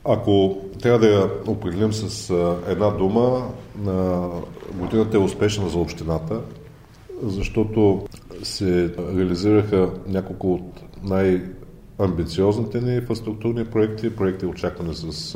Ако трябва да я определим с една дума, годината е успешна за общината, защото се реализираха няколко от най-амбициозните ни инфраструктурни проекти очаквани с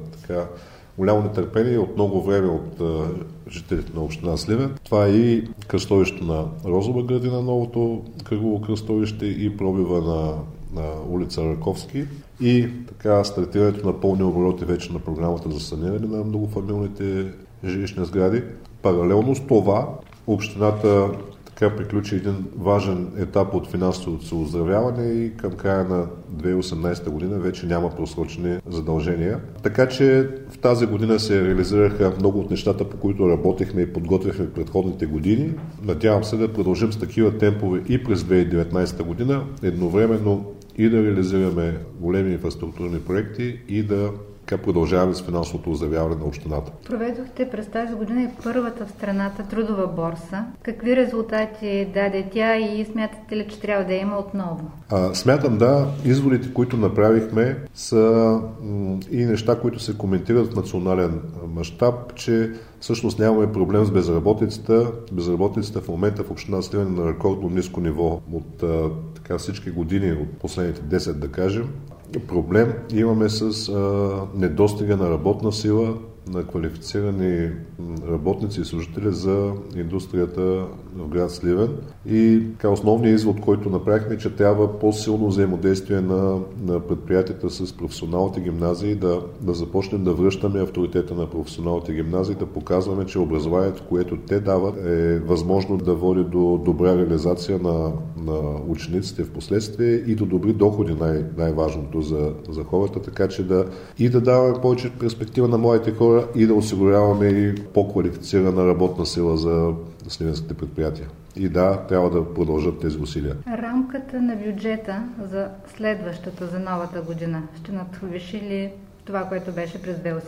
голямо нетърпение от много време от жителите на община Сливен. Това е и кръстовището на Розова градина, новото кръгово кръстовище, и пробива на улица Раковски, и така стартирането на пълни обороти вече на програмата за саниране на многофамилните жилищни сгради. Паралелно с това общината така приключи един важен етап от финансовото си оздравяване и към края на 2018 година вече няма просрочени задължения. Така че в тази година се реализираха много от нещата, по които работехме и подготвяхме в предходните години. Надявам се да продължим с такива темпове и през 2019 година, едновременно и да реализираме големи инфраструктурни проекти и да продължаваме с финансовото оздравяване на общината. Проведохте през тази година и първата в страната трудова борса. Какви резултати даде тя и смятате ли, че трябва да има отново? Смятам, да. Изводите, които направихме, са и неща, които се коментират в национален мащаб, че всъщност нямаме проблем с безработицата. Безработицата в момента в община Сливен е на рекордно ниско ниво от всички години, от последните 10, да кажем. Проблем имаме с недостига на работна сила, на квалифицирани работници и служители за индустрията в град Сливен. И основният извод, който направихме, е, че трябва по-силно взаимодействие на предприятията с професионалните гимназии, да започнем да връщаме авторитета на професионалните гимназии, да показваме, че образованието, което те дават, е възможно да води до добра реализация на учениците в последствие и до добри доходи, най-важното за хората, така че да даваме повече перспектива на младите хора и да осигуряваме и по-квалифицирана работна сила за сливенските предприятия. И да, трябва да продължат тези усилия. Рамката на бюджета за следващата, за новата година, ще надвиши ли това, което беше през 2018?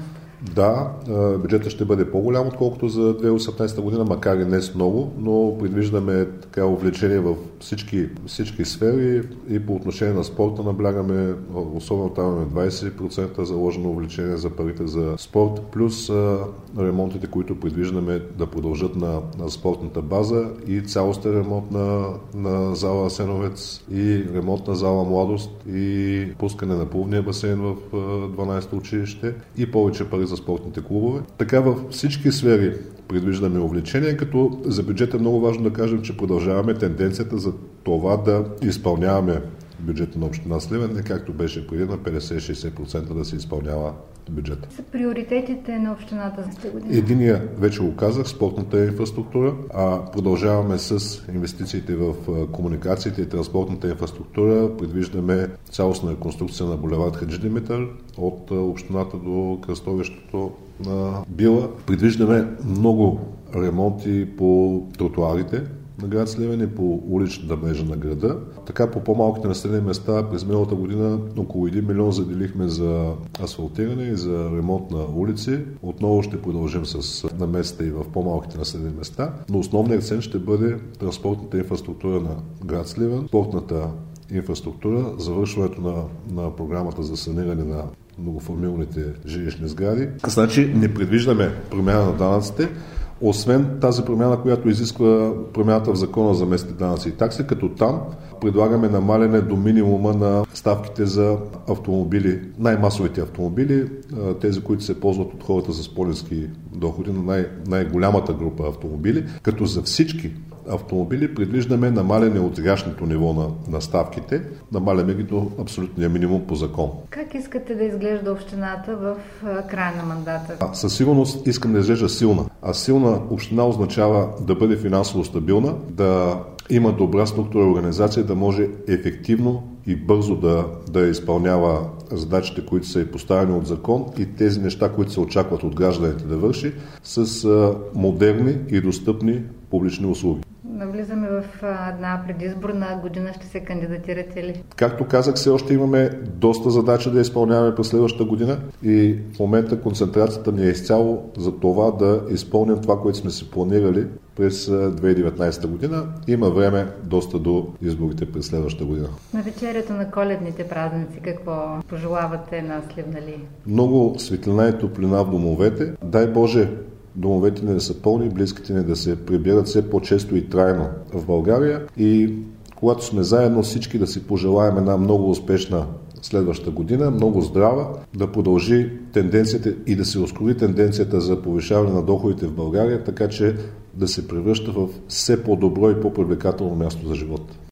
Да, бюджетът ще бъде по-голям, отколкото за 2018 година, макар и не с много, но предвиждаме увлечение в всички сфери и по отношение на спорта наблягаме, особено там имаме 20% заложено увлечение за парите за спорт, плюс ремонтите, които предвиждаме да продължат на спортната база и цялостен ремонт на зала Асеновец и ремонт на зала Младост и пускане на плувния басейн в 12-то училище и повече пари за спортните клубове. Така във всички сфери предвиждаме увлечение, като за бюджета е много важно да кажем, че продължаваме тенденцията за това да изпълняваме бюджета на община Сливен, не както беше преди на 50-60% да се изпълнява бюджета. За приоритетите на общината за тази година? Единия, вече го казах, спортната инфраструктура, а продължаваме с инвестициите в комуникациите и транспортната инфраструктура. Предвиждаме цялостна реконструкция на булевард Хаджи Димитър от общината до кръстовището на Била. Предвиждаме много ремонти по тротуарите на град Сливен и по уличната мрежа на града. Така по по-малките населени места през миналата година около 1 милион заделихме за асфалтиране и за ремонт на улици. Отново ще продължим с намесата и в по-малките населени места, но основният акцент ще бъде транспортната инфраструктура на град Сливен, спортната инфраструктура, завършването на програмата за саниране на многофамилните жилищни сгради. Значи не предвиждаме промяна на данъците, освен тази промяна, която изисква промяната в закона за местните данъци и такси, като там предлагаме намаляне до минимума на ставките за автомобили, най-масовите автомобили, тези, които се ползват от хората с по-ниски доходи, на най-голямата група автомобили, като за всички автомобили предвиждаме намаляне от сегашното ниво на ставките, намаляме ги до абсолютния минимум по закон. Как искате да изглежда общината в края на мандата? Със сигурност искам да изглежда силна. А силна община означава да бъде финансово стабилна, да има добра структура и организация, да може ефективно и бързо да изпълнява задачите, които са и поставени от закон и тези неща, които се очакват от гражданите да върши с модерни и достъпни публични услуги. навлизаме в една предизборна година, ще се кандидатирате ли? Както казах, все още имаме доста задачи да изпълняваме през следващата година и в момента концентрацията ни е изцяло за това да изпълним това, което сме си планирали през 2019 година. Има време доста до изборите през следващата година. На вечерието на коледните празници какво пожелавате на сливналии? Много светлина и топлина в домовете. Дай Боже, домовете ни да са пълни, близките ни да се прибират все по-често и трайно в България и когато сме заедно всички да си пожелаем една много успешна следваща година, много здрава, да продължи тенденцията и да се ускори тенденцията за повишаване на доходите в България, така че да се превръща в все по-добро и по-привлекателно място за живот.